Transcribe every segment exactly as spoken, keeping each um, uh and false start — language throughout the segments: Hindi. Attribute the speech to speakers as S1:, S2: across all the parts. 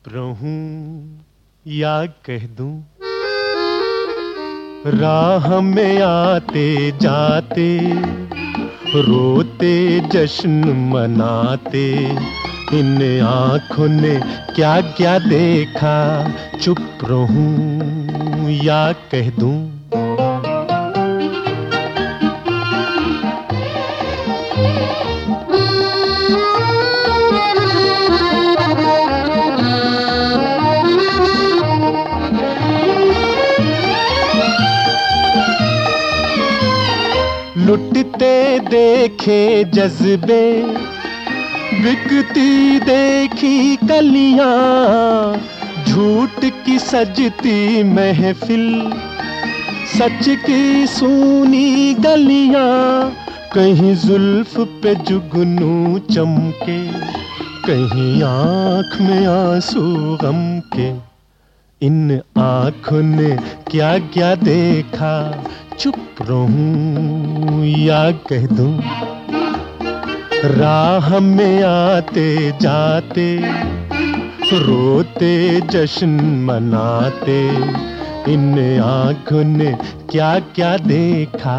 S1: रहूं या कह दूं, राह में आते जाते रोते जश्न मनाते, इन आँखों ने क्या क्या देखा, चुप रहूं या कह दूं। लुटते देखे जज्बे, बिकती देखी कलियां, झूठ की सजती महफिल, सच की सूनी गलियां, कहीं जुल्फ पे जुगनू चमके, कहीं आँख में आंसू गम के, इन आँखों ने क्या क्या देखा, चुप रहूं या कह दूं। राह में आते जाते रोते जश्न मनाते, इन आँखों ने क्या क्या देखा।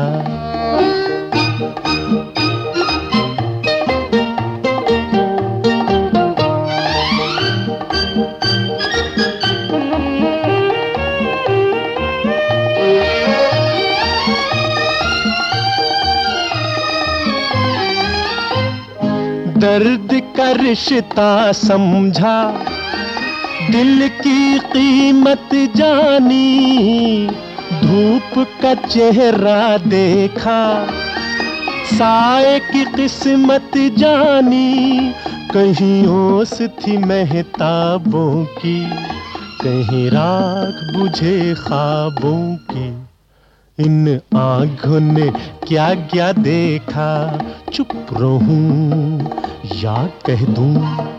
S1: दर्द का रिश्ता समझा, दिल की कीमत जानी, धूप का चेहरा देखा, साए की किस्मत जानी, कहीं ओस थी महताबों की, कहीं राख बुझे ख्वाबों की, इन आँखों ने क्या क्या देखा, चुप रहूं या कह दूं।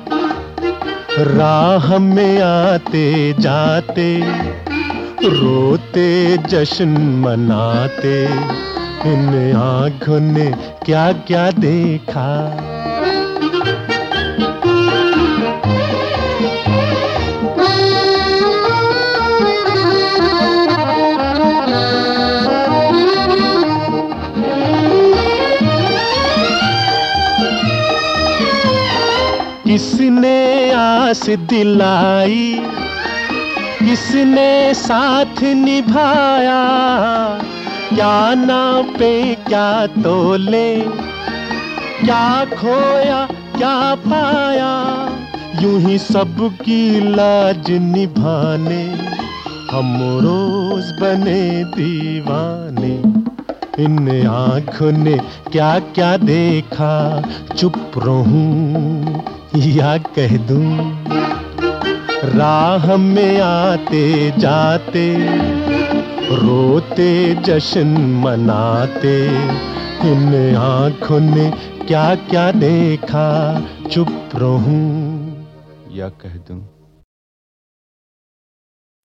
S1: राह में आते जाते रोते जश्न मनाते, इन आँखों ने क्या क्या देखा। किसने आस दिलाई, किसने साथ निभाया, क्या नापे क्या तोले, क्या खोया क्या पाया, यूं ही सबकी लाज निभाने, हम रोज बने दीवाने, इन आँखों ने क्या क्या देखा, चुप रहूं या कह दूं। राह में आते जाते रोते जश्न मनाते, इन आँखों ने क्या क्या देखा, चुप रहूं या कह दूं।